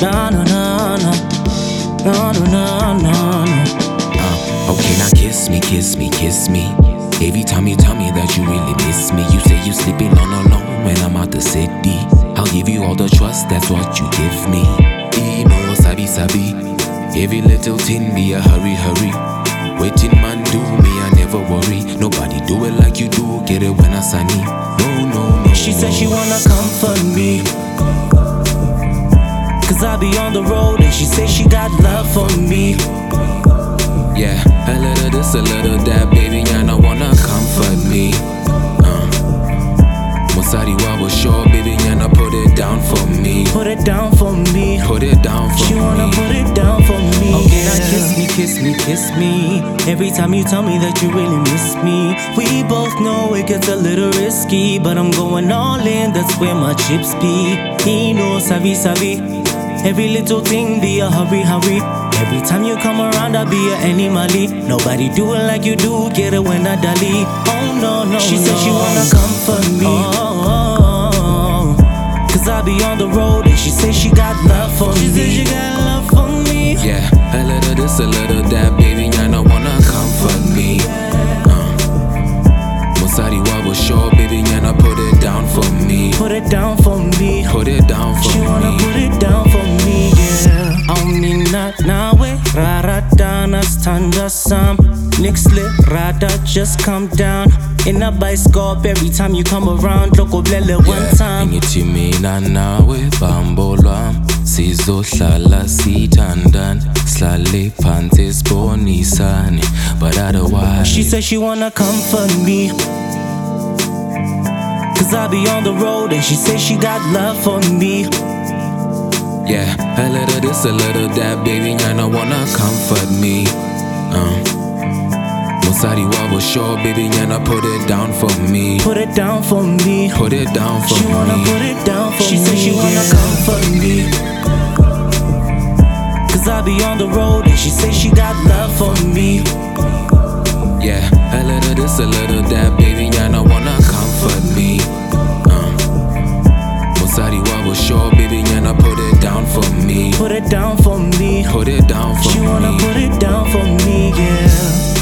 Na na na na, na na na na. Okay, now kiss me, kiss me, kiss me. Every time you tell me that you really miss me, you say you sleeping on alone when I'm out the city. I'll give you all the trust, that's what you give me. No sabi sabi, every little thing be a hurry hurry. Waiting man do me, I never worry. Nobody do it like you do, get it when I sunny. No, no, no. She said she wanna comfort me, cause I be on the road, and she say she got love for me. Yeah, a little this, a little that, baby, and I wanna comfort me. Musari wa was sure, baby, and I put it down for me. Put it down for me. Put it down for me. She wanna put it down for me. Okay, now kiss me, kiss me, kiss me. Every time you tell me that you really miss me, we both know it gets a little risky, but I'm going all in, that's where my chips be. He knows, sabi, sabi. Every little thing be a hurry, hurry. Every time you come around, I be a animal-y. Nobody do it like you do, get it when I dolly. Oh no, no, she said she wanna comfort me. Cause I be on the road, and she say she got love for me. She say she got love for me. Yeah, a little this, a little that, baby, and I wanna comfort me. Musari wa was sure, baby, and I put it down for me. Put it down for me. Put it down for me. She wanna put it down for me, yeah. Aumina nawe, rarata nastanda sam. Nixle rada, just come down. In a bioscope, every time you come around, look oblele one time. Ngithi mina nawe bambolwam, sizohlala sithandana, sihlale phansi sibonisane, but otherwise. She said she wanna comfort me, cause I be on the road, and she say she got love for me. Yeah, a little this, a little that, baby, and I wanna comfort me. Musari wa was sure, baby, and I put it down for me. Put it down for me. Put it down for me. She wanna put it down for me. She said she wanna comfort me, cause I be on the road, and she say she got love for me. Yeah, a little this, a little that, baby, and I wanna comfort me. Musari wa was sure, baby, and I put it down for me. Put it down for me. Put it down for me. She wanna put it down for me, yeah.